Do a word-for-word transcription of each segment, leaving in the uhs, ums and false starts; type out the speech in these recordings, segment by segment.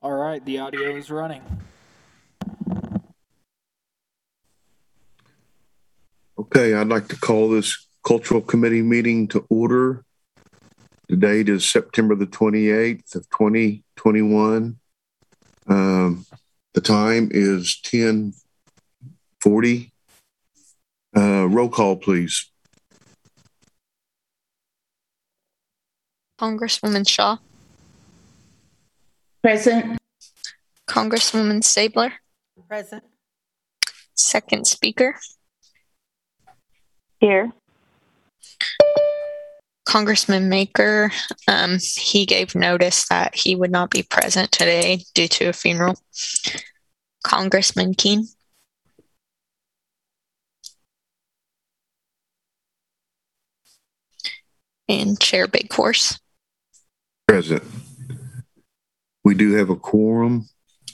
All right, the audio is running. Okay, I'd like to call this Cultural Committee meeting to order. The date is September the twenty-eighth of twenty twenty-one. Um, the time is ten forty. Uh, roll call, please. Congresswoman Shaw. Present. Congresswoman Stabler. Present. Second speaker. Here. Congressman Maker, um, he gave notice that he would not be present today due to a funeral. Congressman Keene. And Chair Big Horse. Present. We do have a quorum.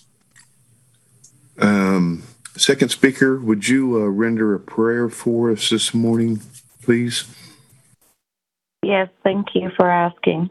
Um, second speaker, would you uh, render a prayer for us this morning, please? Yes, thank you for asking.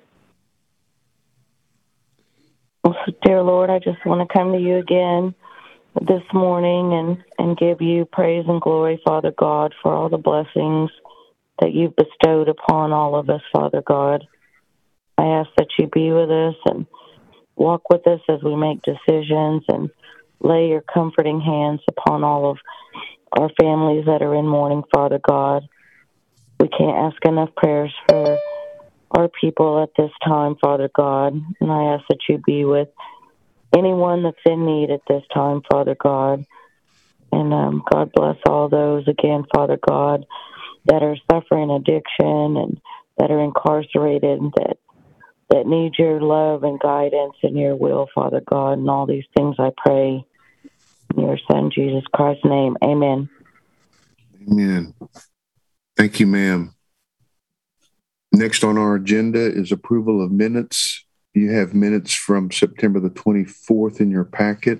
Well, dear Lord, I just want to come to you again this morning and, and give you praise and glory, Father God, for all the blessings that you've bestowed upon all of us, Father God. I ask that you be with us and walk with us as we make decisions and lay your comforting hands upon all of our families that are in mourning, Father God. We can't ask enough prayers for our people at this time, Father God, and I ask that you be with anyone that's in need at this time, Father God. And um, God bless all those, again, Father God, that are suffering addiction and that are incarcerated and that, that need your love and guidance and your will, Father God. And all these things I pray in your Son, Jesus Christ's name. Amen. Amen. Thank you, ma'am. Next on our agenda is approval of minutes. You have minutes from September the twenty-fourth in your packet.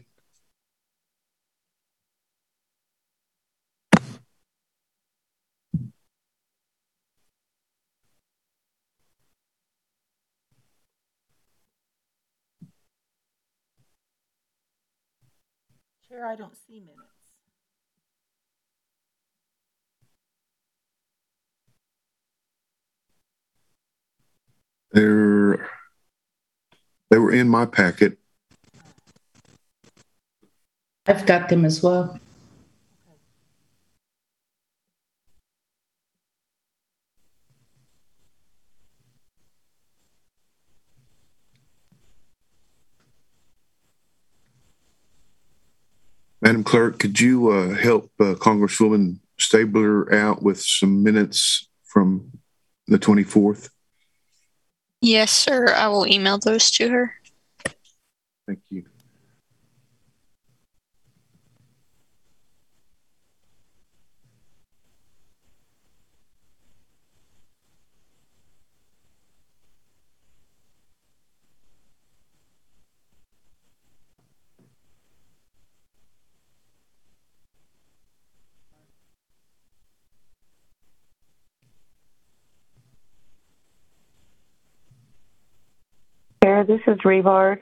Chair, I don't see minutes. They're, they were in my packet. I've got them as well. Madam Clerk, could you uh, help uh, Congresswoman Stabler out with some minutes from the twenty-fourth? Yes, sir. I will email those to her. Thank you. Chair, this is Revard.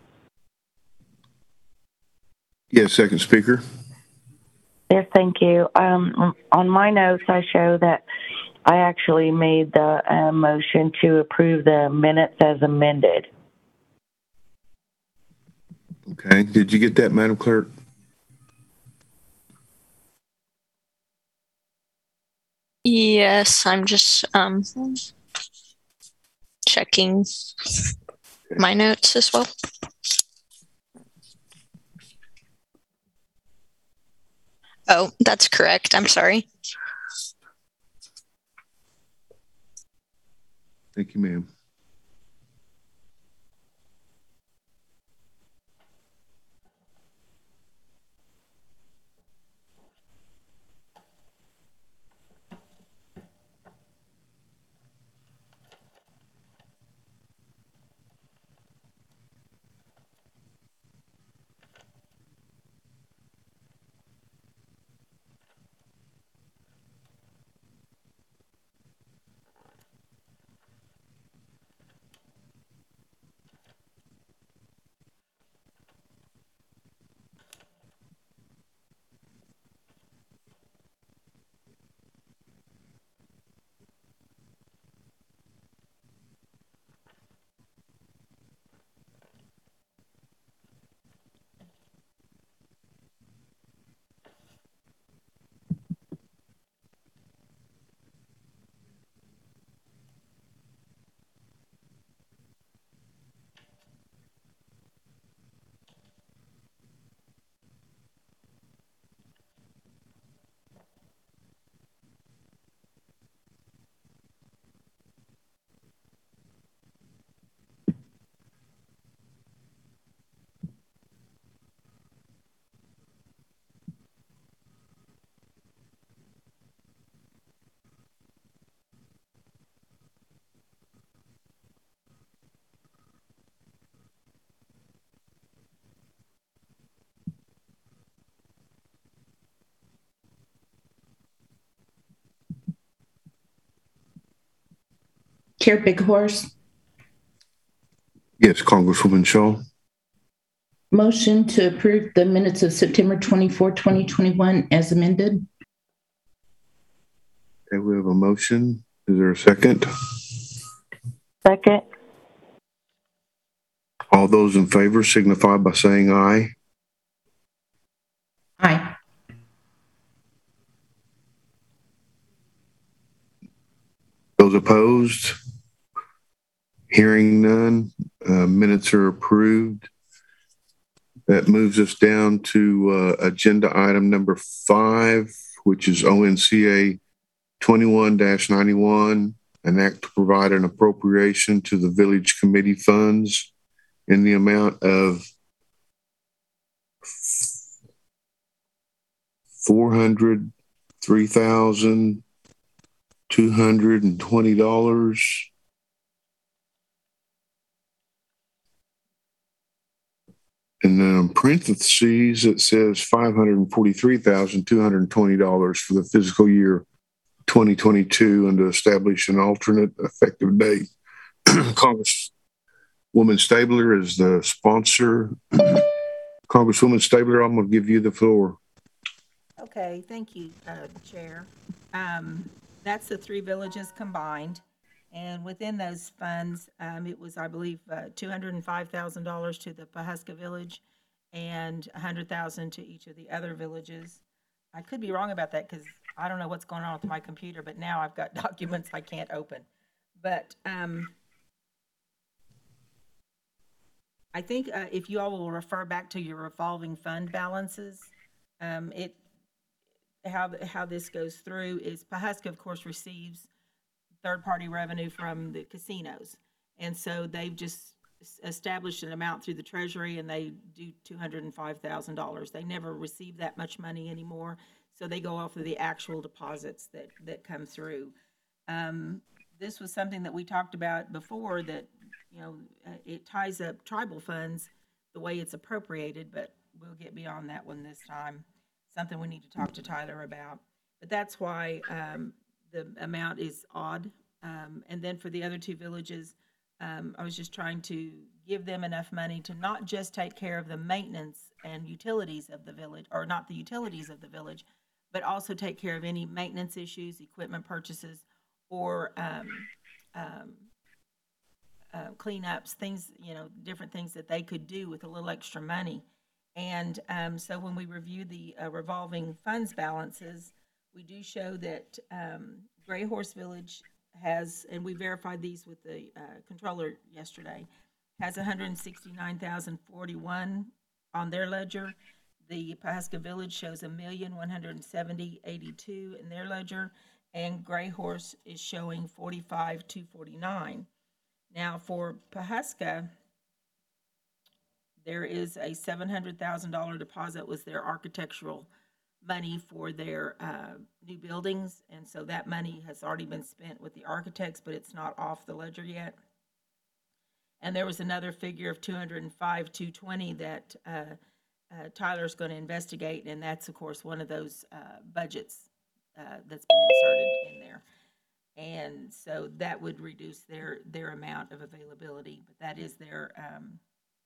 Yes, second speaker. Yes, thank you. Um, on my notes, I show that I actually made the uh, motion to approve the minutes as amended. Okay. Did you get that, Madam Clerk? Yes, I'm just um, checking my notes as well. Oh, that's correct. I'm sorry. Thank you, ma'am. Chair Big Horse, Yes, Congresswoman Shaw. motion to approve the minutes of September twenty-fourth, twenty twenty-one as amended. Okay, we have a motion. Is there a second? Second. All those in favor signify by saying aye. Aye. Those opposed? Hearing none, uh, minutes are approved. That moves us down to uh, agenda item number five, which is O N C A twenty-one dash ninety-one, an act to provide an appropriation to the village committee funds in the amount of four hundred three thousand two hundred twenty dollars. And then in parentheses, it says five hundred forty-three thousand two hundred twenty dollars for the fiscal year twenty twenty-two, and to establish an alternate effective date. Congresswoman Stabler is the sponsor. Congresswoman Stabler, I'm going to give you the floor. Okay, thank you, uh, Chair. Um, that's the three villages combined. And within those funds, um, it was, I believe, uh, two hundred five thousand dollars to the Pawhuska Village and one hundred thousand dollars to each of the other villages. I could be wrong about that because I don't know what's going on with my computer, but now I've got documents I can't open. But um, I think uh, if you all will refer back to your revolving fund balances, um, it how how this goes through is Pawhuska, of course, receives third-party revenue from the casinos. And so they've just established an amount through the Treasury, and they do two hundred five thousand dollars. They never receive that much money anymore, so they go off of the actual deposits that, that come through. Um, this was something that we talked about before, that, you know, uh, it ties up tribal funds the way it's appropriated, but we'll get beyond that one this time. Something we need to talk to Tyler about. But that's why um, the amount is odd. Um, and then for the other two villages, um, I was just trying to give them enough money to not just take care of the maintenance and utilities of the village, or not the utilities of the village, but also take care of any maintenance issues, equipment purchases, or um, um, uh, cleanups, things, you know, different things that they could do with a little extra money. And um, so when we review the uh, revolving funds balances, we do show that um, Gray Horse Village has, and we verified these with the uh, controller yesterday, has one hundred sixty-nine thousand forty-one on their ledger. The Pawhuska Village shows a million one hundred seventy eighty-two in their ledger, and Gray Horse is showing forty-five two forty-nine. Now for Pawhuska, there is a seven hundred thousand dollars deposit was their architectural money for their uh, new buildings, and so that money has already been spent with the architects, but it's not off the ledger yet. And there was another figure of two hundred five two twenty that uh, uh, Tyler's going to investigate, and that's of course one of those uh, budgets uh, that's been inserted in there. And so that would reduce their their amount of availability, but that is their um,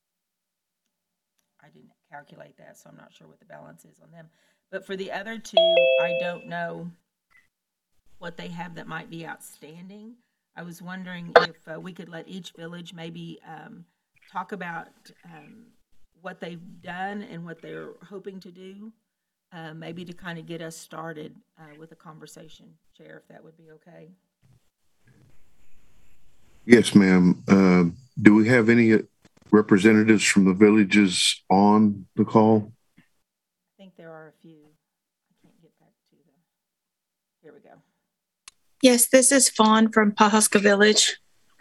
I didn't calculate that, so I'm not sure what the balance is on them. But for the other two, I don't know what they have that might be outstanding. I was wondering if uh, we could let each village maybe um, talk about um, what they've done and what they're hoping to do, uh, maybe to kind of get us started uh, with a conversation, Chair, if that would be okay. Yes, ma'am. Uh, do we have any representatives from the villages on the call? I think there are a few. I can't get back to the, here we go. Yes, this is Fawn from Pawhuska Village.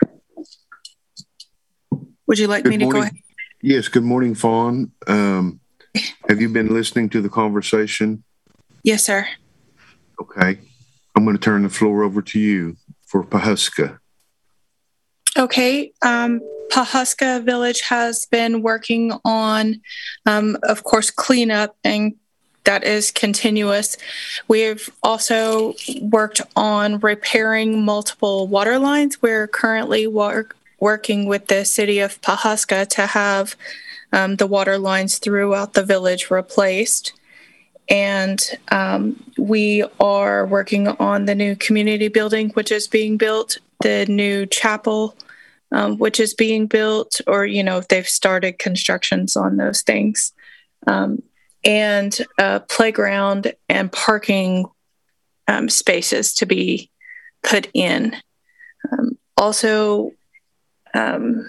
Would you like Good me to morning. go ahead? Yes, good morning, Fawn. Um, have you been listening to the conversation? Yes, sir. Okay. I'm going to turn the floor over to you for Pawhuska. Okay. Um, Pawhuska Village has been working on, um, of course, cleanup and that is continuous. We've also worked on repairing multiple water lines. We're currently work, working with the city of Pawhuska to have um, the water lines throughout the village replaced. And um, we are working on the new community building, which is being built, the new chapel, um, which is being built, or, you know, they've started constructions on those things. Um, and a playground and parking um, spaces to be put in. Um, also, um,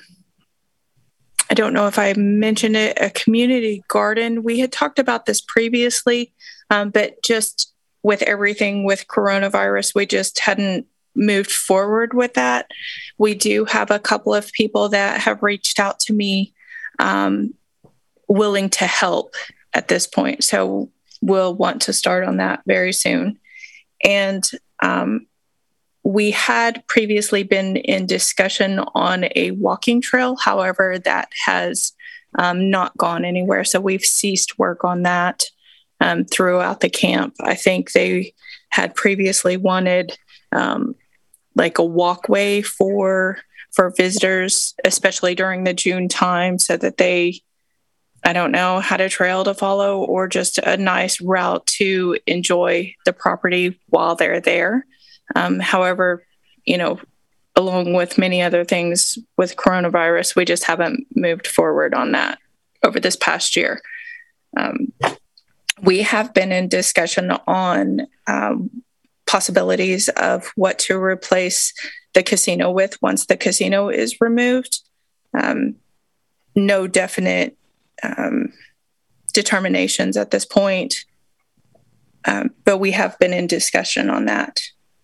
I don't know if I mentioned it, a community garden. We had talked about this previously, um, but just with everything with coronavirus, we just hadn't moved forward with that. We do have a couple of people that have reached out to me um, willing to help at this point. So we'll want to start on that very soon. And um, we had previously been in discussion on a walking trail. However, that has um, not gone anywhere. So we've ceased work on that um, throughout the camp. I think they had previously wanted um, like a walkway for for visitors, especially during the June time, so that they, I don't know, had a trail to follow or just a nice route to enjoy the property while they're there. Um, however, you know, along with many other things with coronavirus, we just haven't moved forward on that over this past year. Um, we have been in discussion on um, possibilities of what to replace the casino with once the casino is removed. Um, no definite um, determinations at this point, um, but we have been in discussion on that.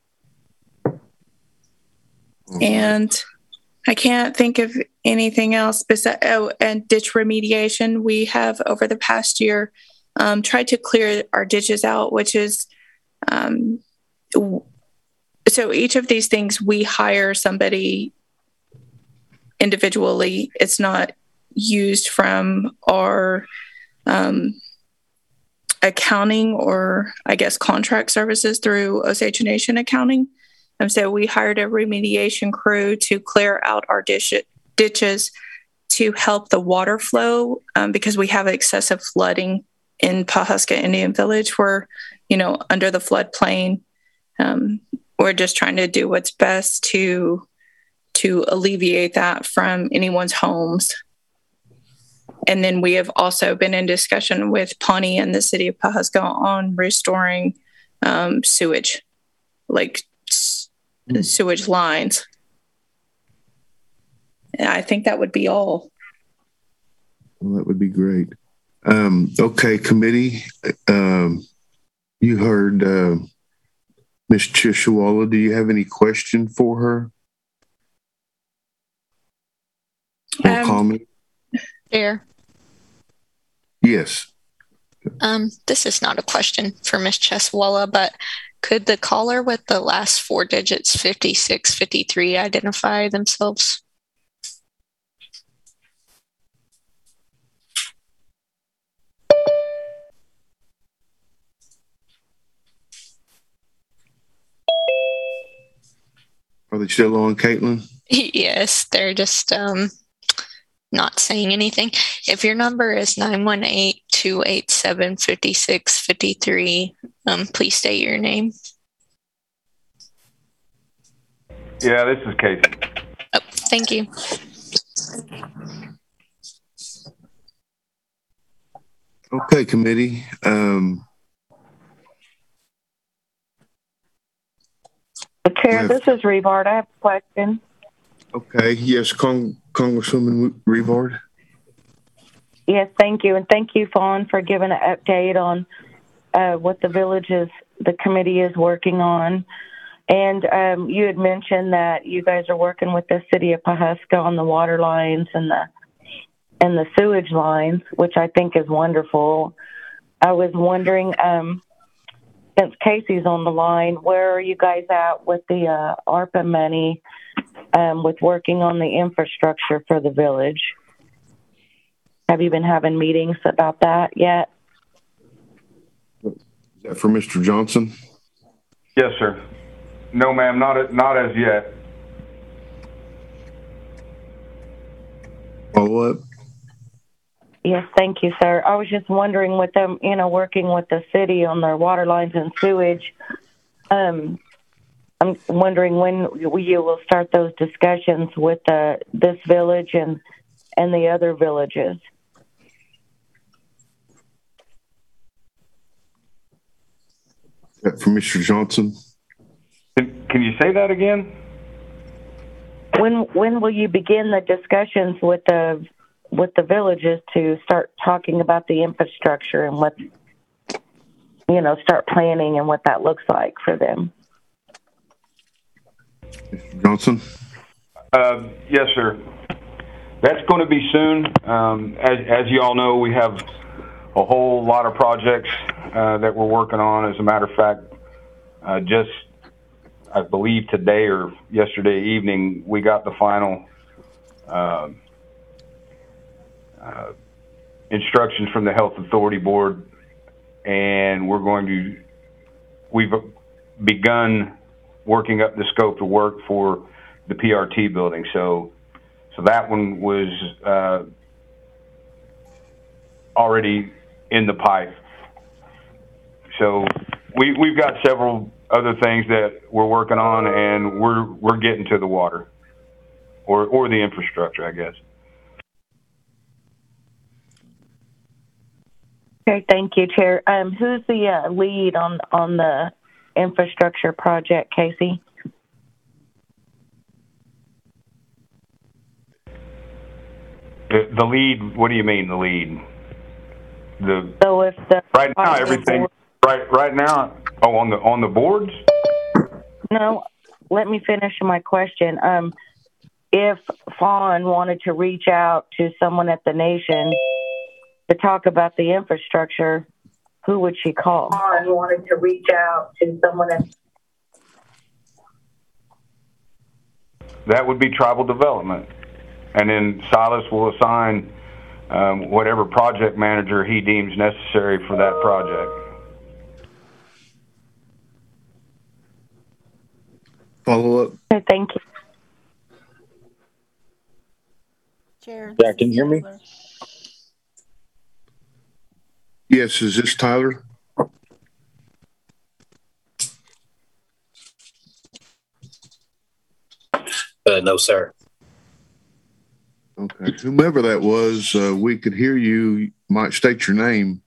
And I can't think of anything else besides, oh, and ditch remediation. We have over the past year um, tried to clear our ditches out, which is, um, so each of these things we hire somebody individually. It's not used from our um, accounting or I guess contract services through Osage Nation accounting. And so we hired a remediation crew to clear out our ditch, ditches to help the water flow um, because we have excessive flooding in Pawhuska Indian Village. We're, you know, under the floodplain. Um, we're just trying to do what's best to to alleviate that from anyone's homes. And then we have also been in discussion with Pawnee and the city of Pawhuska on restoring um, sewage, like the sewage lines. And I think that would be all. Well, that would be great. Um, okay, committee. Um, you heard uh, Miz Chishawala. Do you have any question for her? Or Um, comment? Chair, Yes. um, this is not a question for Miz Cheswalla, but could the caller with the last four digits, fifty-six fifty-three, identify themselves? Are they still on, Caitlin? Yes, they're just um, not saying anything. If your number is nine one eight, two eight seven, five six five three, um, please state your name. Yeah, this is Casey. Oh, thank you. Okay, committee. Um, Chair, Yes. this is Revard. I have a question. okay. Yes, Cong- Congresswoman Revard. Yes, thank you. And thank you, Fawn, for giving an update on uh, what the village is, the committee is working on. And um, you had mentioned that you guys are working with the city of Pawhuska on the water lines and the and the sewage lines, which I think is wonderful. I was wondering, um, since Casey's on the line, where are you guys at with the uh, ARPA money um, with working on the infrastructure for the village? Have you been having meetings about that yet? That for Mister Johnson? Yes, sir. No, ma'am, not, not as yet. Follow up? Yes, thank you, sir. I was just wondering with them, you know, working with the city on their water lines and sewage, um, I'm wondering when you will start those discussions with the, this village and, and the other villages. That for Mister Johnson? Can, can you say that again? When when will you begin the discussions with the with the villages to start talking about the infrastructure and what, you know, start planning and what that looks like for them? Mister Johnson? Uh, yes, sir. That's going to be soon. Um, as, as you all know, we have a whole lot of projects uh, that we're working on. As a matter of fact, uh, just I believe today or yesterday evening, we got the final uh, uh, instructions from the Health Authority Board, and we're going to, we've begun working up the scope of work for the P R T building. So, so that one was uh, already in the pipe. So we, we've got several other things that we're working on, and we're we're getting to the water, or or the infrastructure, I guess. Okay, thank you, Chair. Um, who's the uh, lead on on the infrastructure project, Casey? The, the lead. What do you mean the lead? The So if the right now everything right right now. Oh, on the on the boards. No, let me finish my question. Um, if Fawn wanted to reach out to someone at the nation to talk about the infrastructure, who would she call? Fawn wanted to reach out to someone at That would be tribal development, and then Silas will assign um, whatever project manager he deems necessary for that project. Follow up? Okay, thank you. Chair. Yeah, can you hear me? Taylor. Yes, is this Tyler? Uh, no, sir. Okay. Whomever that was, uh, we could hear you. You might state your name.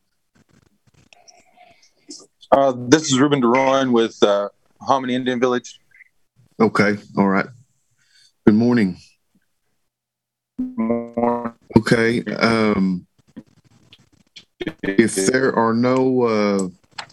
Uh, this is Ruben DeRoyan with uh, Hominy Indian Village. Okay. All right. Good morning. Okay. Um, if there are no uh,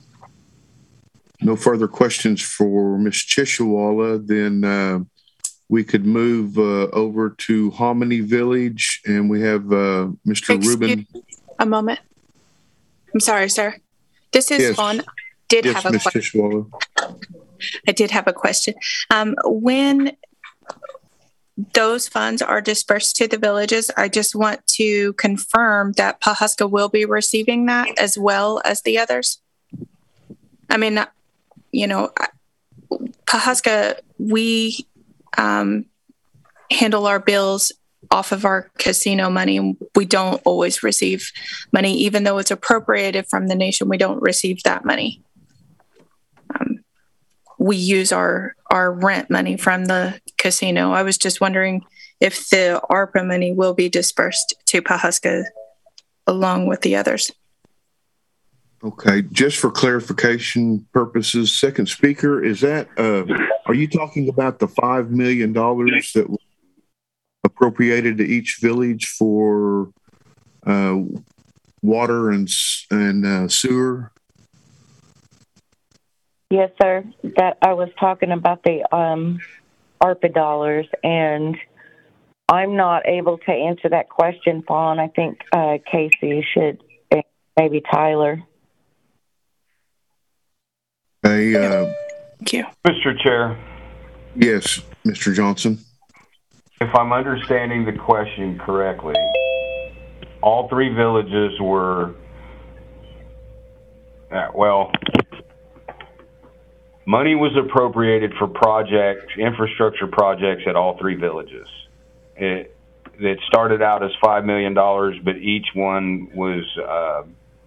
no further questions for Miz Chishawala, then uh, we could move uh, over to Hominy Village, and we have uh, Mister Excuse Ruben. A moment. I'm sorry, sir. This is Yes. Fawn. Did Yes, have a Miz question. Chishawala. I did have a question. Um, when those funds are dispersed to the villages, I just want to confirm that Pawhuska will be receiving that as well as the others. I mean, you know, Pawhuska, we um, handle our bills off of our casino money. We don't always receive money, even though it's appropriated from the nation. We don't receive that money. Um, we use our, our rent money from the casino. I was just wondering if the ARPA money will be dispersed to Pawhuska along with the others. Okay, just for clarification purposes, second speaker, is that, uh, are you talking about the five million dollars that was appropriated to each village for uh, water and, and uh, sewer? Yes, sir. That I was talking about the um, ARPA dollars, and I'm not able to answer that question, Fawn. I think uh, Casey should, maybe Tyler. Hey, uh, Thank you. Mister Chair, yes, Mister Johnson. if I'm understanding the question correctly, all three villages were, uh, well, money was appropriated for projects, infrastructure projects at all three villages. It, it started out as five million dollars, but each one was uh,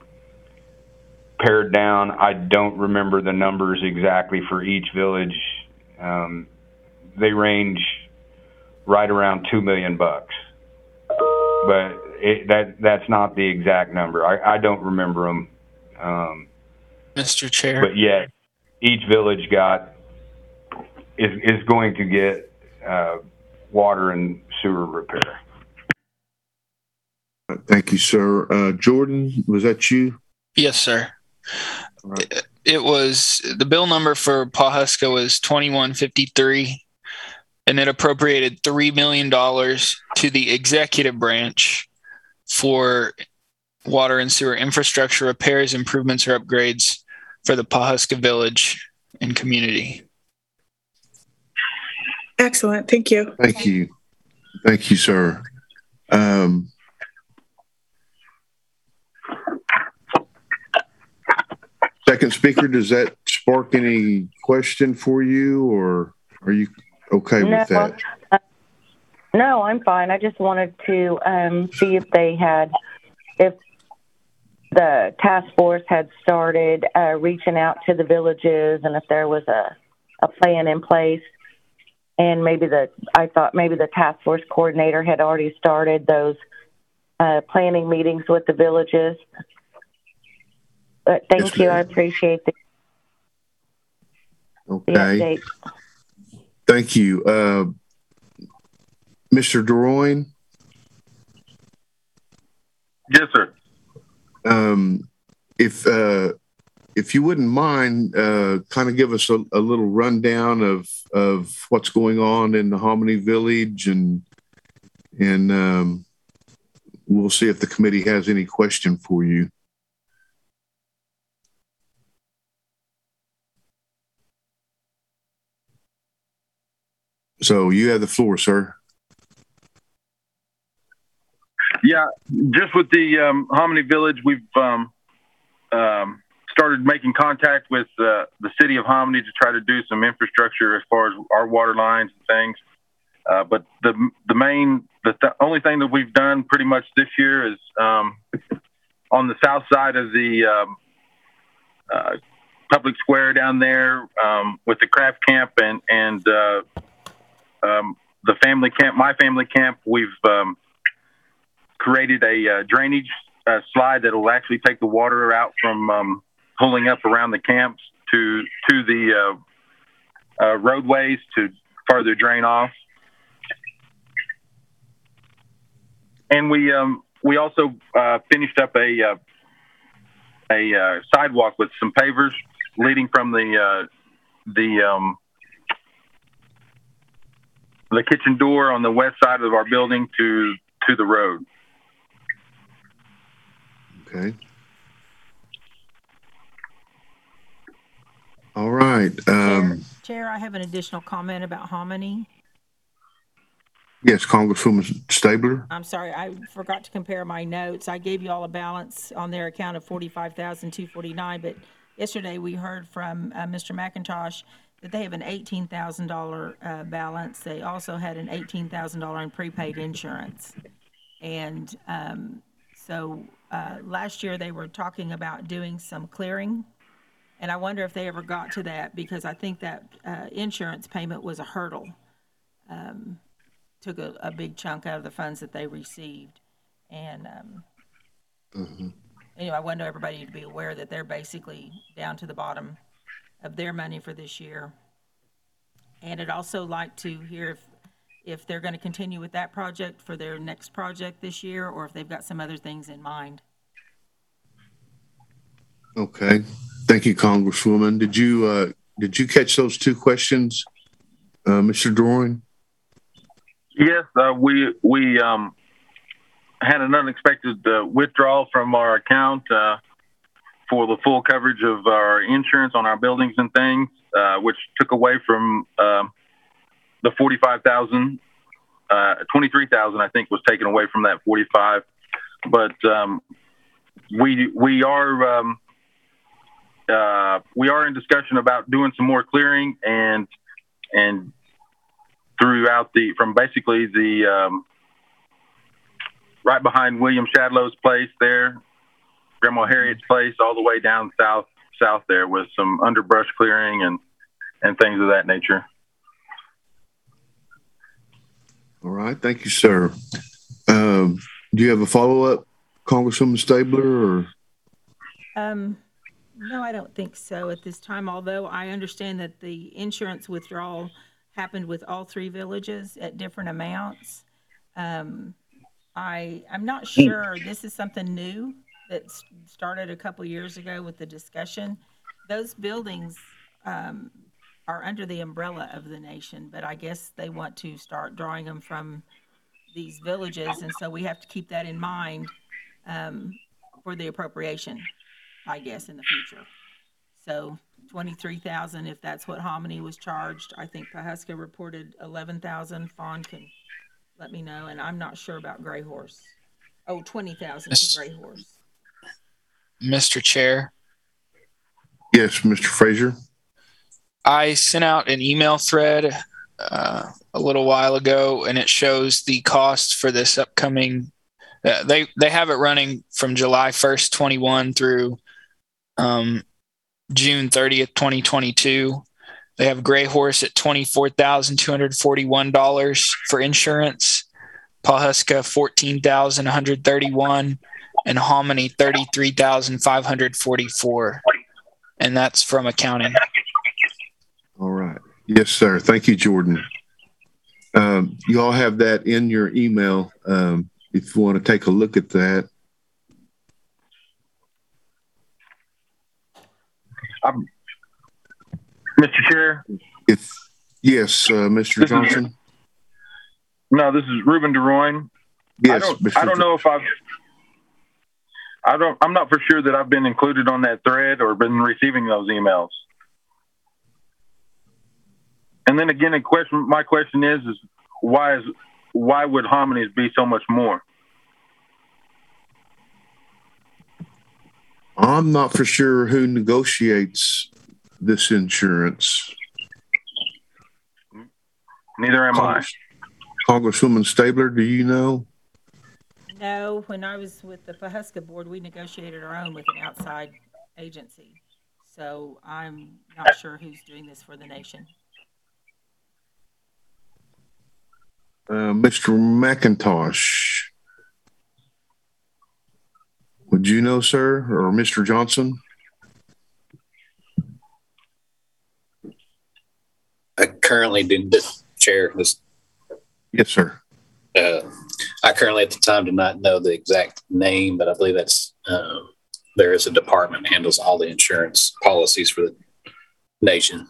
pared down. I don't remember the numbers exactly for each village. Um, they range right around two million bucks, but it, that that's not the exact number. I, I don't remember them. Um, Mister Chair. But yet, each village got is is going to get uh, water and sewer repair. Thank you, sir. Uh, Jordan, was that you? Yes, sir. Right. It, it was the bill number for Pawhuska was twenty-one fifty-three, and it appropriated three million dollars to the executive branch for water and sewer infrastructure repairs, improvements, or upgrades for the Pawhuska village and community. Excellent. Thank you. Thank you. Thank you, sir. Um, second speaker, does that spark any question for you, or are you okay No, with that? uh, no, I'm fine. I just wanted to um, see if they had, if the task force had started uh, reaching out to the villages, and if there was a, a plan in place. And maybe the, I thought maybe the task force coordinator had already started those uh, planning meetings with the villages. But thank Yes, you. ma'am. I appreciate the, the Okay. update. Thank you. Uh, Mister DeRoyne, Yes, sir. um, if uh, if you wouldn't mind, uh, kind of give us a, a little rundown of of what's going on in the Hominy Village, and and um, we'll see if the committee has any question for you. So you have the floor, sir. Yeah, just with the um, Hominy Village, we've um, um, started making contact with uh, the city of Hominy to try to do some infrastructure as far as our water lines and things. Uh, but the the main, the th- only thing that we've done pretty much this year is um, on the south side of the um, uh, public square down there um, with the craft camp and and uh, um, the family camp, my family camp. We've um, created a uh, drainage uh, slide that will actually take the water out from um, pulling up around the camps to to the uh, uh, roadways to further drain off. And we um, we also uh, finished up a uh, a uh, sidewalk with some pavers leading from the uh, the um, the kitchen door on the west side of our building to to the road. Okay. All right. Um, Chair, Chair, I have an additional comment about Hominy. yes, Congresswoman Stabler. I'm sorry, I forgot to compare my notes. I gave you all a balance on their account of forty-five thousand two hundred forty-nine, but yesterday we heard from uh, Mister McIntosh that they have an eighteen thousand dollars uh, balance. They also had an eighteen thousand dollars in prepaid insurance. And um, so uh, last year they were talking about doing some clearing. And I wonder if they ever got to that, because I think that uh, insurance payment was a hurdle. Um, took a, a big chunk out of the funds that they received. And um, Mm-hmm. anyway, I want everybody to be aware that they're basically down to the bottom of their money for this year. And I'd also like to hear if, if they're going to continue with that project for their next project this year, or if they've got some other things in mind. Okay. Thank you, Congresswoman. Did you uh, did you catch those two questions, uh, Mister DeRoyne? Yes, uh, we we um, had an unexpected uh, withdrawal from our account uh, for the full coverage of our insurance on our buildings and things, uh, which took away from uh, the forty-five thousand. Uh, twenty-three thousand, I think, was taken away from that forty-five. But um, we we are um, uh, we are in discussion about doing some more clearing and and throughout the from basically the um, right behind William Shadlow's place there, Grandma Harriet's place, all the way down south south there with some underbrush clearing and and things of that nature. All right, thank you, sir. Um, do you have a follow-up, Congresswoman Stabler? Or Um, no, I don't think so at this time, although I understand that the insurance withdrawal happened with all three villages at different amounts. Um, I, I'm not sure, this is something new that s- started a couple years ago with the discussion. Those buildings um, are under the umbrella of the nation, but I guess they want to start drawing them from these villages, and so we have to keep that in mind um, for the appropriation, I guess, in the future. So twenty-three thousand, if that's what Hominy was charged. I think Pawhuska reported eleven thousand. Fawn can let me know, and I'm not sure about Gray Horse. Oh, twenty thousand for Gray Horse. Mister Chair, yes, Mister Frazier. I sent out an email thread uh, a little while ago, and it shows the cost for this upcoming. Uh, they they have it running from July first, twenty-one through um, June thirtieth, twenty twenty-two. They have Gray Horse at twenty-four thousand two hundred forty-one dollars for insurance, Pawhuska fourteen thousand one hundred thirty-one dollars, and Hominy thirty-three thousand five hundred forty-four dollars. And that's from accounting. All right. Yes, sir. Thank you, Jordan. Um, you all have that in your email um, if you want to take a look at that. Um, Mister Chair? If yes, uh, Mister Johnson? Is, no, this is Ruben DeRoyne. Yes, I don't, Mister I don't know if I've, I don't, I'm not for sure that I've been included on that thread or been receiving those emails. And then again, a question, my question is, is why is, why would Hominies be so much more? I'm not for sure who negotiates this insurance. Neither am Congress, I. Congresswoman Stabler, do you know? No, when I was with the Pawhuska board, we negotiated our own with an outside agency. So I'm not sure who's doing this for the nation. Uh, Mister McIntosh, would you know, sir, or Mister Johnson? I currently do this, Chair. This, yes, sir. Uh, I currently, at the time, do not know the exact name, but I believe that's uh, there is a department that handles all the insurance policies for the nation.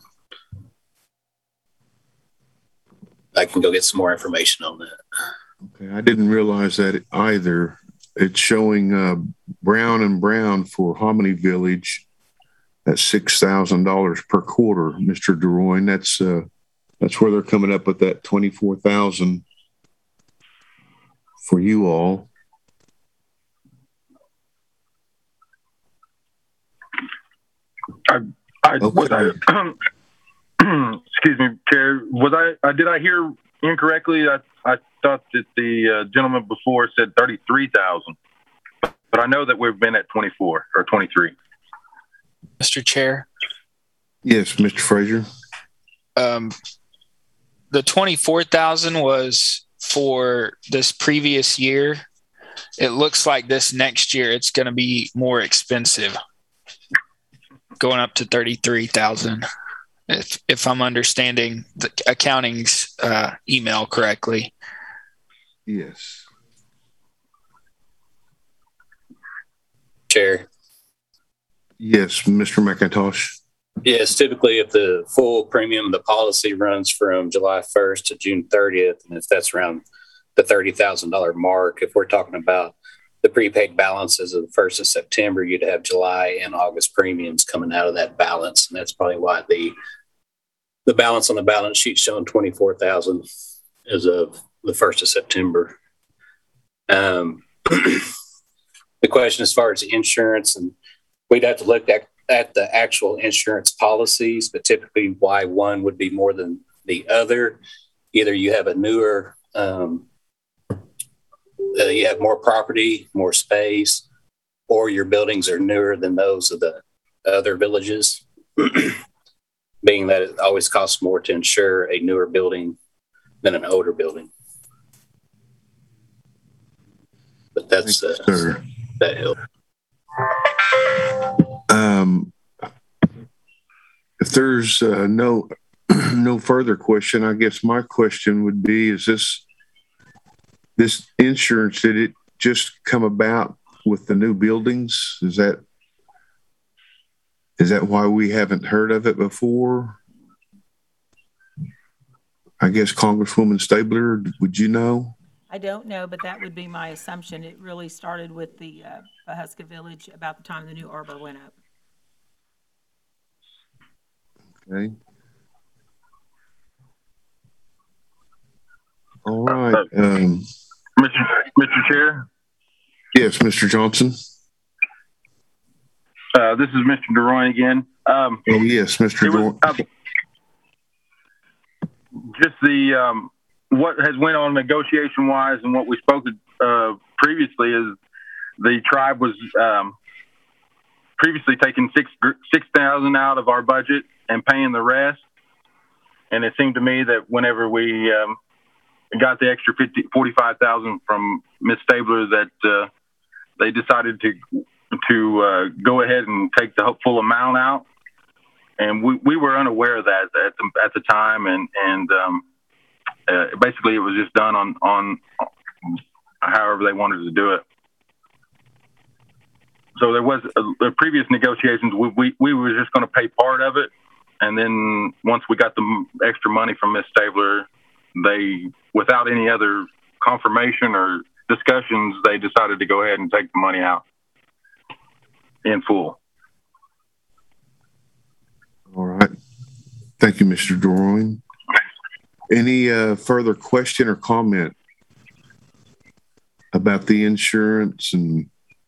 I can go get some more information on that. Okay, I didn't realize that either. It's showing uh, Brown and Brown for Hominy Village at six thousand dollars per quarter, Mister DeRoyne. That's uh, that's where they're coming up with that twenty-four thousand for you all. I, I, okay. was I excuse me, Chair. Was I, I? Did I hear incorrectly? I, I thought that the uh, gentleman before said thirty-three thousand, but I know that we've been at twenty-four or twenty-three. Mister Chair. Yes, Mister Frazier. Um, the twenty-four thousand was for this previous year. It looks like this next year it's going to be more expensive, going up to thirty-three thousand. If if I'm understanding the accounting's uh, email correctly. Yes. Chair. Yes, Mister McIntosh. Yes, typically if the full premium of the policy runs from July first to June thirtieth, and if that's around the thirty thousand dollars mark, if we're talking about the prepaid balances of the first of September, you'd have July and August premiums coming out of that balance. And that's probably why the the balance on the balance sheet showing twenty-four thousand as of the first of September. Um, the question as far as the insurance, and we'd have to look at at the actual insurance policies, but typically why one would be more than the other. Either you have a newer, um, uh, you have more property, more space, or your buildings are newer than those of the other villages, being that it always costs more to insure a newer building than an older building. But that's uh, sir. that helps. Um, if there's uh, no no further question, I guess my question would be: Is this this insurance? Did it just come about with the new buildings? Is that is that why we haven't heard of it before? I guess Congresswoman Stabler, would you know? I don't know, but that would be my assumption. It really started with the uh, Pawhuska Village about the time the new arbor went up. Okay. All right. Um, Mister Mister Chair? Yes, Mister Johnson. Uh, this is Mister DeRoy again. Um, oh, yes, Mister DeRoy. Uh, just the um, what has went on negotiation-wise and what we spoke uh, previously is the tribe was um, previously taking six six thousand out of our budget and paying the rest. And it seemed to me that whenever we um, got the extra fifty, forty-five thousand from Miz Stabler, that uh, they decided to to uh, go ahead and take the full amount out. And we, we were unaware of that at the, at the time, and and um, uh, basically it was just done on on however they wanted to do it. So there was uh, the previous negotiations. We we, we were just going to pay part of it, and then once we got the extra money from Miz Stabler, they, without any other confirmation or discussions, they decided to go ahead and take the money out in full. All right. Thank you, Mister DeRoy. Any uh, further question or comment about the insurance? And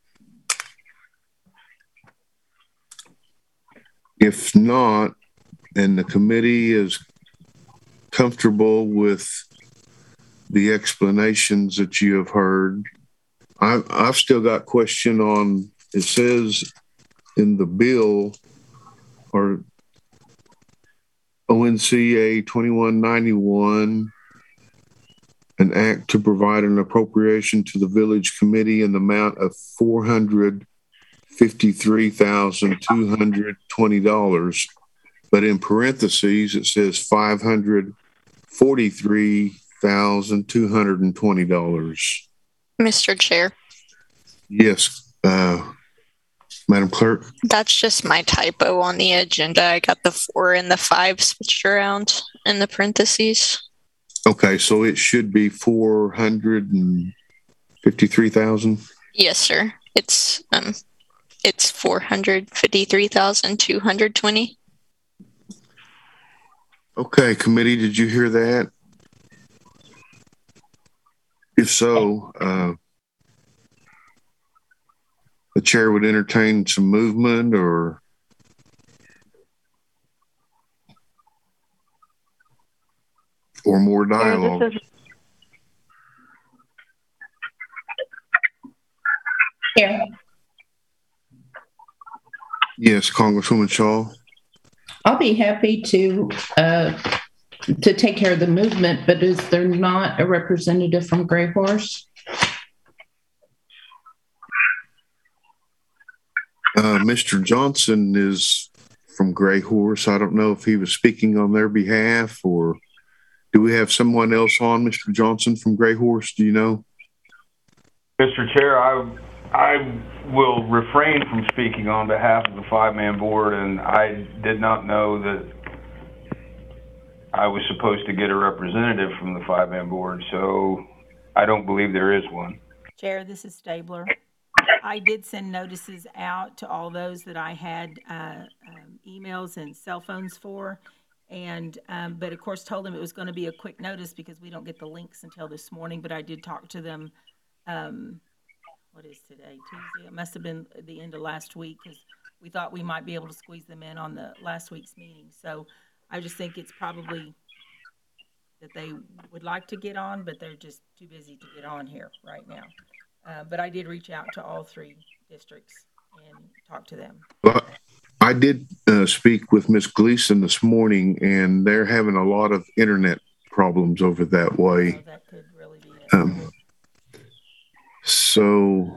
if not, and the committee is comfortable with the explanations that you have heard, I've, I've still got question on, it says in the bill, or O N C A twenty-one ninety-one, an act to provide an appropriation to the village committee in the amount of four hundred fifty-three thousand two hundred twenty dollars. But in parentheses, it says five hundred forty-three thousand two hundred twenty dollars. Mister Chair. Yes, uh, Madam Clerk. That's just my typo on the agenda. I got the four and the five switched around in the parentheses. Okay, so it should be four hundred fifty-three thousand. Yes, sir. It's um, it's four hundred fifty-three thousand two hundred twenty. Okay, committee, did you hear that? If so, uh, the chair would entertain some movement or or more dialogue. Yeah, this is- Yeah. Yes, Congresswoman Shaw. I'll be happy to uh, to take care of the movement, but is there not a representative from Gray Horse? Uh, Mister Johnson is from Gray Horse. I don't know if he was speaking on their behalf, or do we have someone else on, Mister Johnson from Gray Horse? Do you know? Mister Chair, I I will refrain from speaking on behalf of the five-man board, and I did not know that I was supposed to get a representative from the five-man board, so I don't believe there is one. Chair, this is Stabler. I did send notices out to all those that I had uh, um, emails and cell phones for, and um, but of course told them it was going to be a quick notice because we don't get the links until this morning, but I did talk to them um, what is today, Tuesday? It must have been the end of last week because we thought we might be able to squeeze them in on the last week's meeting. So I just think it's probably that they would like to get on, but they're just too busy to get on here right now. Uh, but I did reach out to all three districts and talk to them. Well, I did uh, speak with Miss Gleason this morning, and they're having a lot of internet problems over that way. So that could really be it. Um, so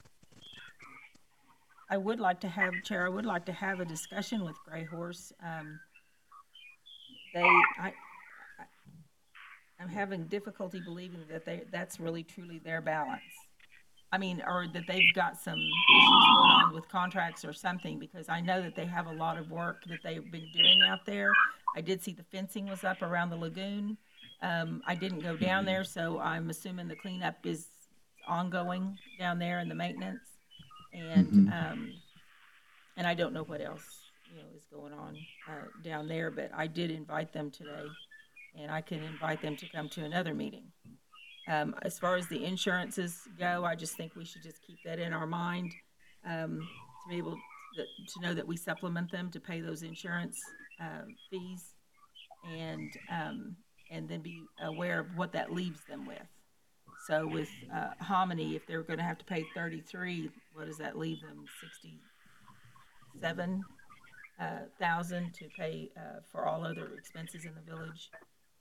I would like to have, Chair, I would like to have a discussion with Gray Horse. Um, they, I, I, I'm having difficulty believing that they, that's really truly their balance. I mean, or that they've got some issues going on with contracts or something, because I know that they have a lot of work that they've been doing out there. I did see the fencing was up around the lagoon. Um, I didn't go down there, so I'm assuming the cleanup is ongoing down there and the maintenance. And mm-hmm. um, and I don't know what else, you know, is going on uh, down there, but I did invite them today, and I can invite them to come to another meeting. Um, as far as the insurances go, I just think we should just keep that in our mind, um, to be able to, to know that we supplement them to pay those insurance uh, fees, and um, and then be aware of what that leaves them with. So with uh, Hominy, if they're going to have to pay thirty-three, what does that leave them? sixty-seven thousand uh, to pay uh, for all other expenses in the village.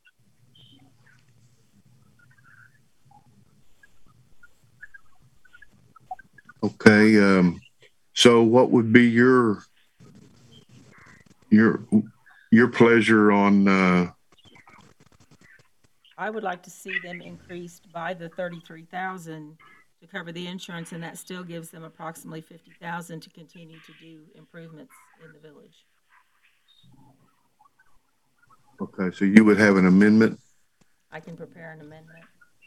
Okay, um, so what would be your your your pleasure on? Uh... I would like to see them increased by the thirty-three thousand to cover the insurance, and that still gives them approximately fifty thousand to continue to do improvements in the village. Okay, so you would have an amendment? I can prepare an amendment.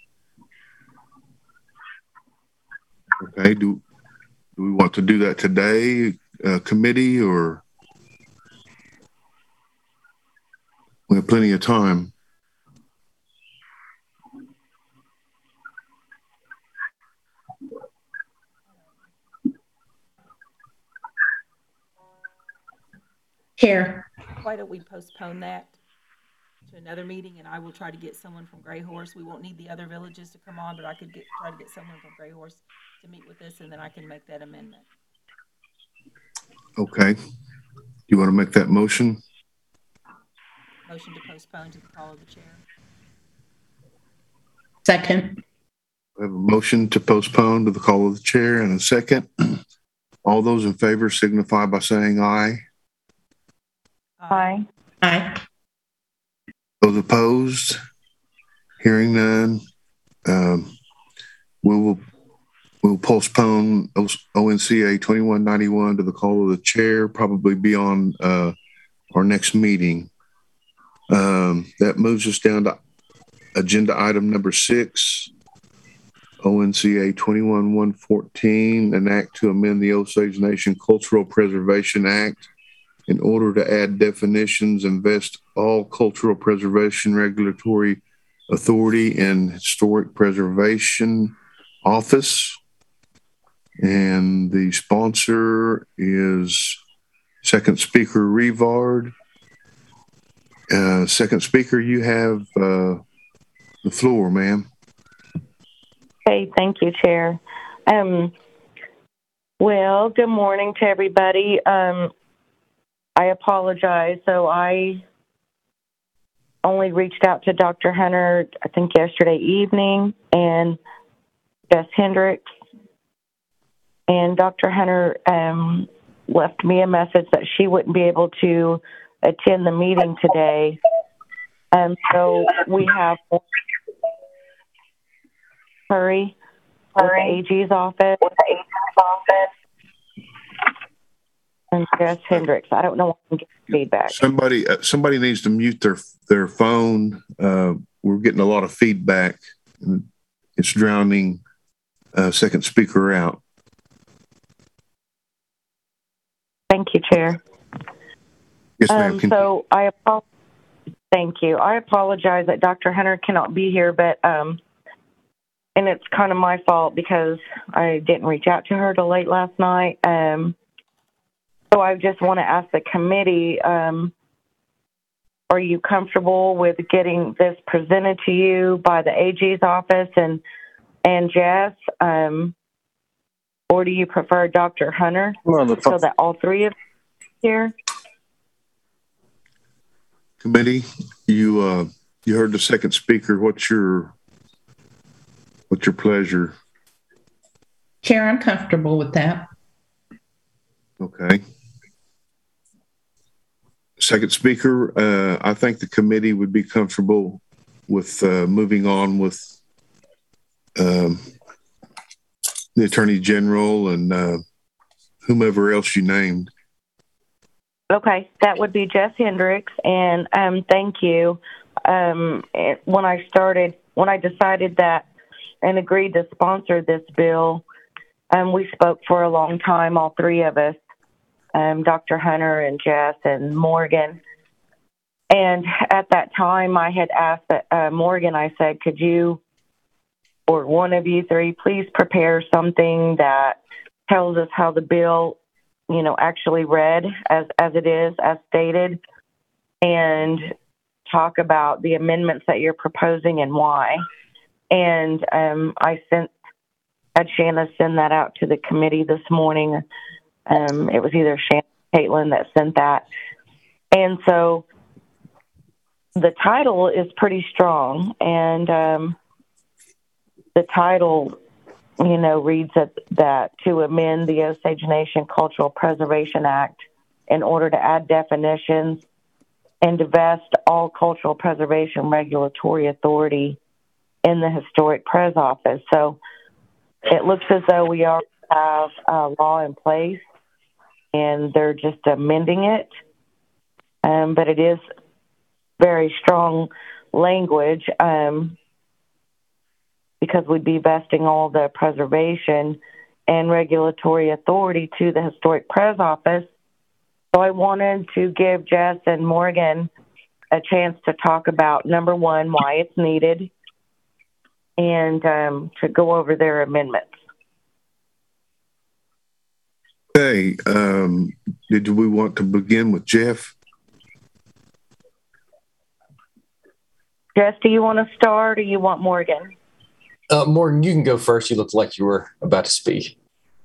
Okay, do, do we want to do that today, uh, committee, or we have plenty of time? Chair. Why don't we postpone that to another meeting, and I will try to get someone from Gray Horse. We won't need the other villages to come on, but I could get try to get someone from Gray Horse to meet with us, and then I can make that amendment. Okay. You want to make that motion? Motion to postpone to the call of the chair. Second. We have a motion to postpone to the call of the chair and a second. All those in favor signify by saying aye. Aye. Aye. Those opposed? Hearing none. Um, we will we'll postpone O N C A twenty-one ninety-one to the call of the chair, probably be on uh, our next meeting. Um, that moves us down to agenda item number six, O N C A twenty-one one fourteen, an act to amend the Osage Nation Cultural Preservation Act in order to add definitions and vest all cultural preservation regulatory authority in Historic Preservation Office. And the sponsor is Second Speaker Rivard. Uh, second Speaker, you have uh, the floor, ma'am. Okay, thank you, Chair. Um, well, good morning to everybody. Um, I apologize. So I only reached out to Doctor Hunter, I think yesterday evening, and Beth Hendricks. And Doctor Hunter um, left me a message that she wouldn't be able to attend the meeting today. And so we have Hurry with the A G's office. And Beth Hendricks. I don't know what I can get feedback. Somebody, uh, somebody needs to mute their their phone. Uh, we're getting a lot of feedback. And it's drowning uh, Second Speaker out. Thank you, Chair. Yes, ma'am. Um, so I apologize. Thank you. I apologize that Doctor Hunter cannot be here, but um, and it's kind of my fault because I didn't reach out to her till late last night. Um, so I just want to ask the committee, um, are you comfortable with getting this presented to you by the A G's office and and Jess, um, or do you prefer Doctor Hunter so that all three of you here? Committee, you uh, you heard the second speaker. What's your what's your pleasure? Chair, I'm comfortable with that. Okay. Second speaker, uh, I think the committee would be comfortable with uh, moving on with um, the Attorney General and uh, whomever else you named. Okay, that would be Jess Hendricks, and um, thank you. Um, it, when I started, when I decided that and agreed to sponsor this bill, um, we spoke for a long time, all three of us. Um, Doctor Hunter and Jess and Morgan. And at that time, I had asked that, uh, Morgan, I said, could you or one of you three please prepare something that tells us how the bill, you know, actually read as, as it is, as stated, and talk about the amendments that you're proposing and why. And um, I sent, had Shanna send that out to the committee this morning. Um, it was either Shannon or Caitlin that sent that. And so the title is pretty strong. And um, the title, you know, reads that, that to amend the Osage Nation Cultural Preservation Act in order to add definitions and divest all cultural preservation regulatory authority in the Historic Pres Office. So it looks as though we already have a law in place, and they're just amending it. Um, but it is very strong language um, because we'd be vesting all the preservation and regulatory authority to the Historic Pres Office. So I wanted to give Jess and Morgan a chance to talk about, number one, why it's needed, and um, to go over their amendments. Okay, um, did we want to begin with Jeff? Jess, do you want to start or you want Morgan? Uh, Morgan, you can go first. You looked like you were about to speak.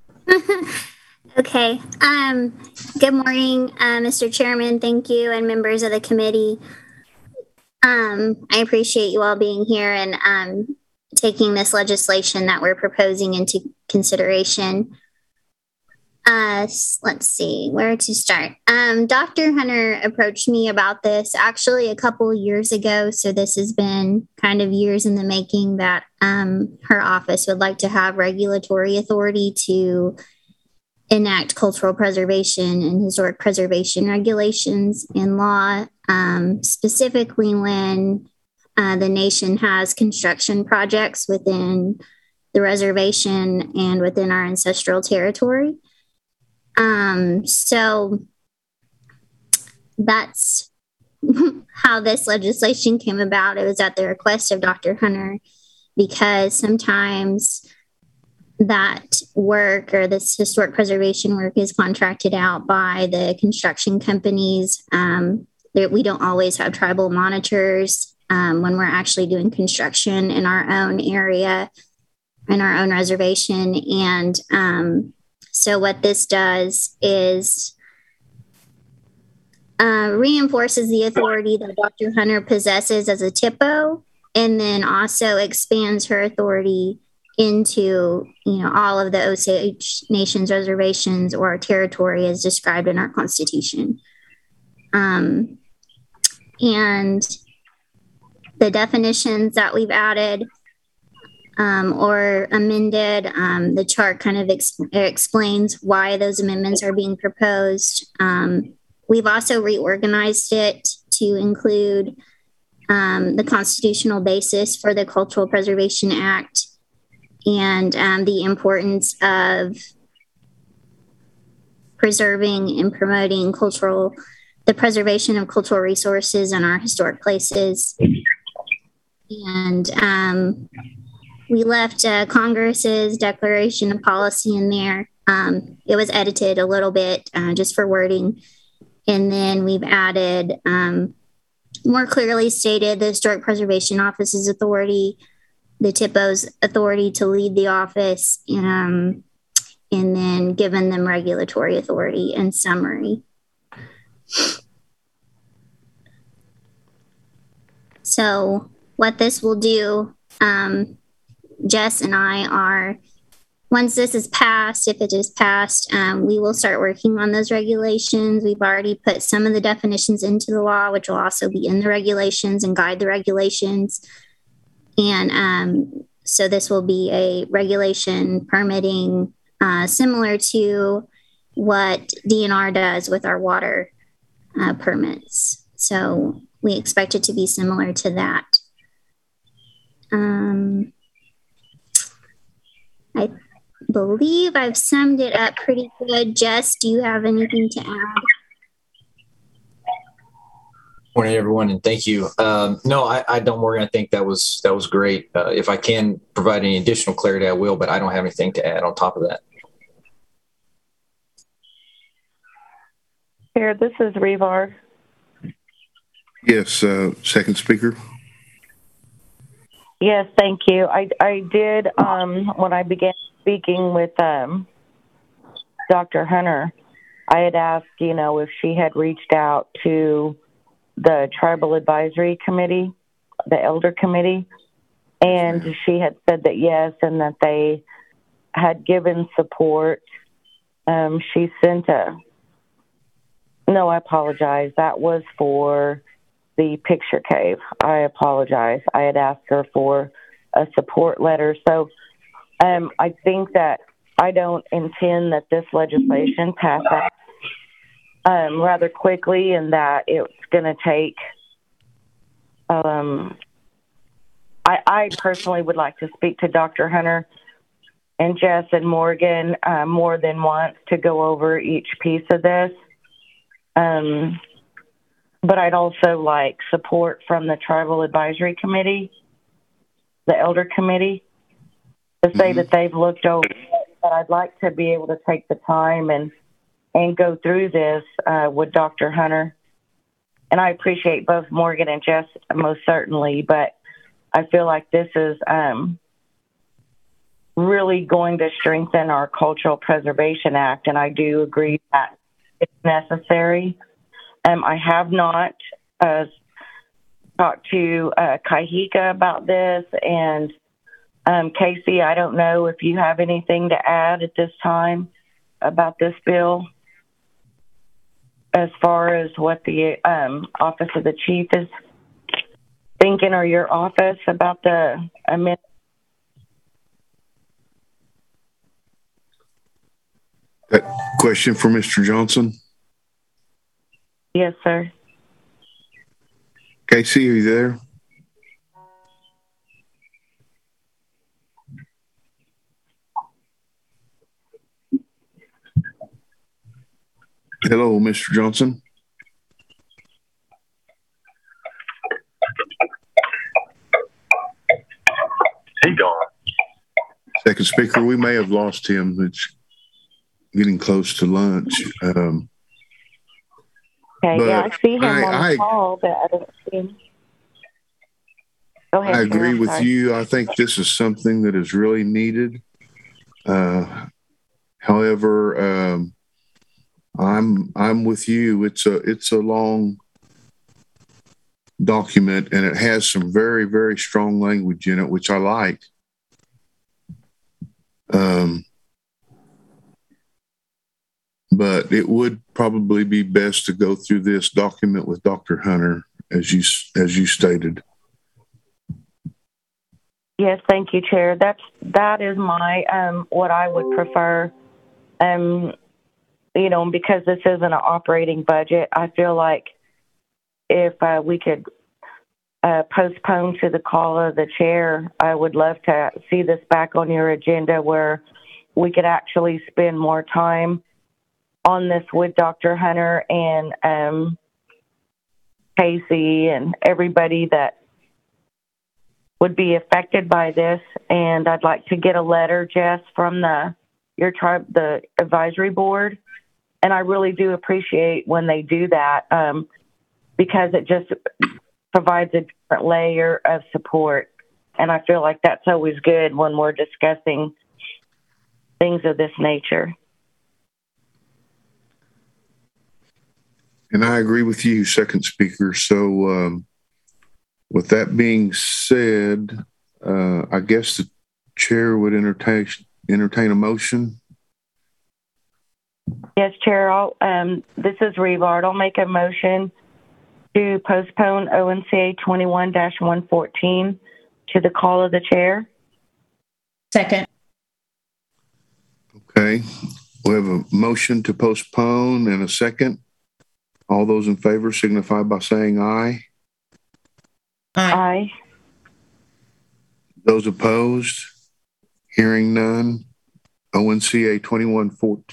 Okay. Um, good morning, uh, Mister Chairman. Thank you, and members of the committee. Um, I appreciate you all being here and um, taking this legislation that we're proposing into consideration. Uh, let's see where to start. Um, Doctor Hunter approached me about this actually a couple years ago. So this has been kind of years in the making that um, her office would like to have regulatory authority to enact cultural preservation and historic preservation regulations in law, um, specifically when uh, the nation has construction projects within the reservation and within our ancestral territory. Um, so that's how this legislation came about. It was at the request of Doctor Hunter, because sometimes that work or this historic preservation work is contracted out by the construction companies. Um, we don't always have tribal monitors um, when we're actually doing construction in our own area, in our own reservation. And um, so what this does is uh, reinforces the authority that Doctor Hunter possesses as a T I P O, and then also expands her authority into, you know, all of the Osage Nation's reservations or territory as described in our Constitution. Um, and the definitions that we've added um, or amended, um, the chart kind of ex- explains why those amendments are being proposed. Um, we've also reorganized it to include um, the constitutional basis for the Cultural Preservation Act, and um, the importance of preserving and promoting cultural, the preservation of cultural resources in our historic places. And um, we left uh, Congress's declaration of policy in there. Um, it was edited a little bit uh, just for wording. And then we've added um, more clearly stated the Historic Preservation Office's authority, the T I P O's authority to lead the office, um, and then given them regulatory authority and summary. So what this will do, um, Jess and I are, once this is passed, if it is passed, um, we will start working on those regulations. We've already put some of the definitions into the law, which will also be in the regulations and guide the regulations. And um, so this will be a regulation permitting uh, similar to what D N R does with our water uh, permits. So we expect it to be similar to that. Um, I believe I've summed it up pretty good. Jess, do you have anything to add? Morning, everyone, and thank you. Um, no, I, I don't, Morgan. I think that was that was great. Uh, if I can provide any additional clarity, I will, but I don't have anything to add on top of that. Chair, this is Revar. Yes, uh, second speaker. Yes, thank you. I, I did, um, when I began speaking with um, Doctor Hunter, I had asked, you know, if she had reached out to the Tribal Advisory Committee, the Elder Committee, and she had said that yes, and that they had given support. Um, she sent a, no, I apologize. That was for the picture cave. I apologize. I had asked her for a support letter. So um, I think that I don't intend that this legislation pass out um, rather quickly, and that it's going to take, um, I, I personally would like to speak to Doctor Hunter and Jess and Morgan uh, more than once to go over each piece of this. Um, but I'd also like support from the Tribal Advisory Committee, the Elder Committee, to say mm-hmm. that they've looked over it. But I'd like to be able to take the time and, and go through this uh, with Doctor Hunter. And I appreciate both Morgan and Jess most certainly, but I feel like this is um, really going to strengthen our Cultural Preservation Act, and I do agree that it's necessary. Um, I have not uh, talked to uh, Kahika about this, and um, Casey, I don't know if you have anything to add at this time about this bill as far as what the um, Office of the Chief is thinking, or your office about the amendment. That question for Mister Johnson. Yes, sir. Casey, are you there? Hello, Mister Johnson. He gone. Second speaker, we may have lost him. It's getting close to lunch. Um, okay, yeah, I see him I, on the I, call, but I don't see him. Go ahead, I agree Sharon, with sorry. you. I think this is something that is really needed. Uh, however, um, I'm I'm with you. It's a it's a long document, and it has some very very strong language in it, which I like. Um, but it would probably be best to go through this document with Doctor Hunter, as you as you stated. Yes, thank you, Chair. That's that is my um, what I would prefer. Um, you know, because this isn't an operating budget, I feel like if uh, we could uh, postpone to the call of the chair, I would love to see this back on your agenda where we could actually spend more time on this with Doctor Hunter and um, Casey and everybody that would be affected by this, and I'd like to get a letter, Jess, from the your tribe, the advisory board. And I really do appreciate when they do that um, because it just provides a different layer of support. And I feel like that's always good when we're discussing things of this nature. And I agree with you, second speaker. So um, with that being said, uh, I guess the chair would entertain, entertain a motion. Yes, Chair. I'll, um, this is Revard. I'll make a motion to postpone O N C A twenty-one dash one fourteen to the call of the chair. Second. Okay. We have a motion to postpone and a second. All those in favor signify by saying aye. Aye. Aye. Those opposed, hearing none, O N C A twenty-one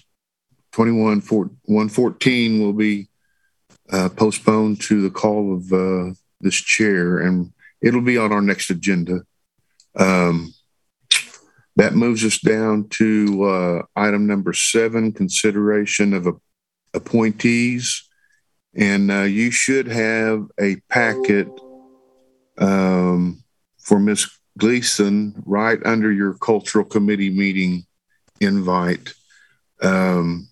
one fourteen will be uh, postponed to the call of uh, this chair, and it'll be on our next agenda. Um, that moves us down to uh, item number seven, consideration of a, appointees. And uh, you should have a packet um, for Miz Gleason right under your cultural committee meeting invite. Um,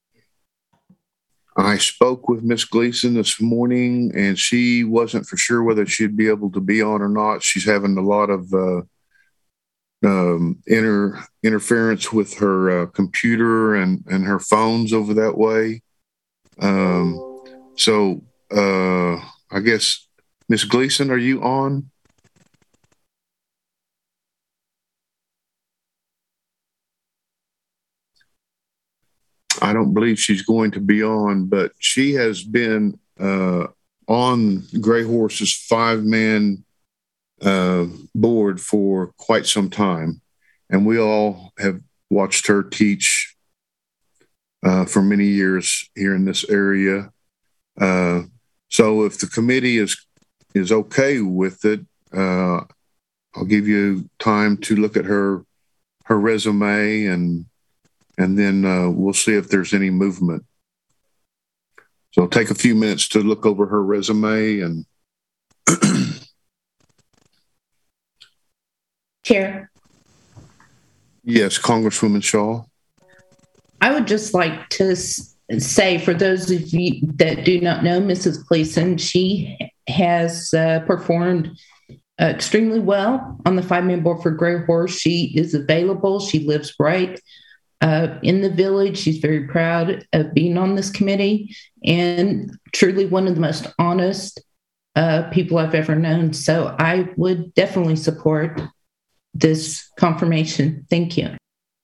I spoke with Miz Gleason this morning, and she wasn't for sure whether she'd be able to be on or not. She's having a lot of uh, um, inter interference with her uh, computer and, and her phones over that way. Um, so uh, I guess, Miz Gleason, are you on? I don't believe she's going to be on, but she has been uh, on Gray Horse's five-man uh, board for quite some time, and we all have watched her teach uh, for many years here in this area. Uh, so if the committee is is okay with it, uh, I'll give you time to look at her her resume, and and then uh, we'll see if there's any movement. So take a few minutes to look over her resume. And Chair. Yes, Congresswoman Shaw. I would just like to s- say, for those of you that do not know Missus Gleason, she has uh, performed uh, extremely well on the five-man board for Gray Horse. She is available. She lives right uh, in the village. She's very proud of being on this committee, and truly one of the most honest uh, people I've ever known. So I would definitely support this confirmation. Thank you.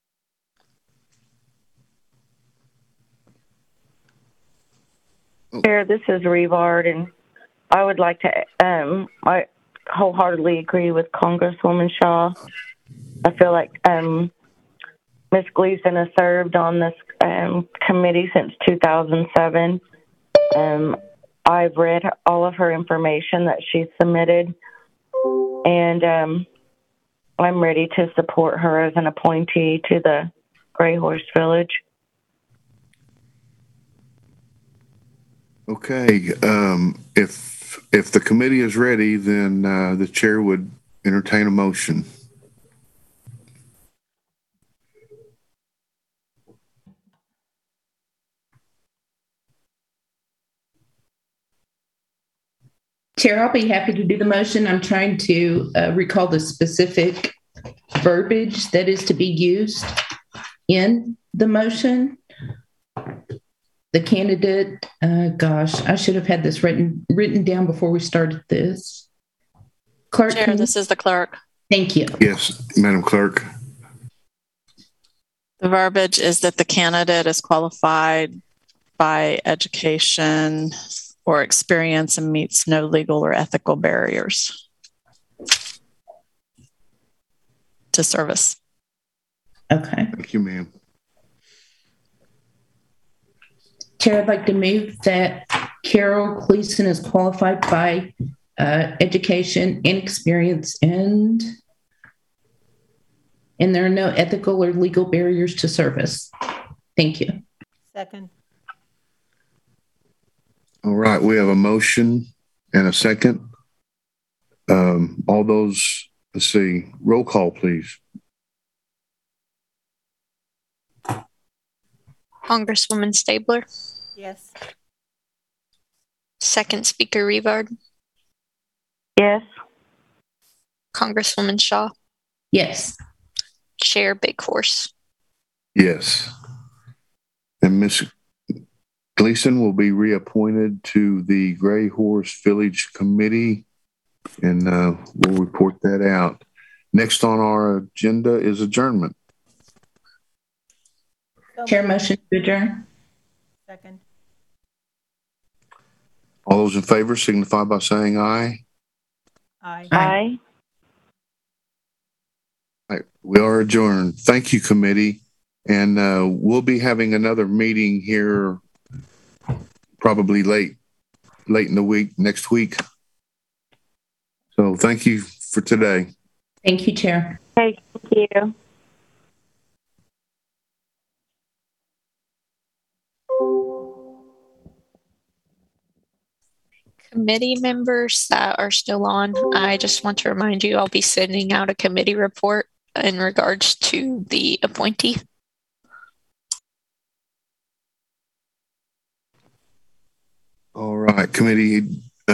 Chair, this is Revard, and I would like to, um, I wholeheartedly agree with Congresswoman Shaw. I feel like um, Miz Gleason has served on this um, committee since two thousand seven. Um, I've read all of her information that she submitted, and um, I'm ready to support her as an appointee to the Gray Horse Village. Okay. Um, if if the committee is ready, then uh, the chair would entertain a motion. Chair, I'll be happy to do the motion. I'm trying to uh, recall the specific verbiage that is to be used in the motion. The candidate, uh, gosh, I should have had this written written down before we started this. Clerk, Chair, this is the clerk. Thank you. Yes, Madam Clerk. The verbiage is that the candidate is qualified by education or experience and meets no legal or ethical barriers to service. Okay. Thank you, ma'am. Chair, I'd like to move that Carol Gleason is qualified by uh, education and experience, and and there are no ethical or legal barriers to service. Thank you. Second. All right, we have a motion and a second. Um, all those, let's see, roll call, please. Congresswoman Stabler. Yes. Second Speaker Rivard. Yes. Congresswoman Shaw. Yes. Chair Big Horse. Yes. And Miz Gleason will be reappointed to the Gray Horse Village Committee, and uh, we'll report that out. Next on our agenda is adjournment. Chair, motion to adjourn. Second. All those in favor signify by saying aye. Aye. Aye. All right, we are adjourned. Thank you, committee. And uh, we'll be having another meeting here probably late, late in the week, next week. So thank you for today. Thank you, Chair. Hey, thank you. Committee members that are still on, I just want to remind you I'll be sending out a committee report in regards to the appointee. All right, committee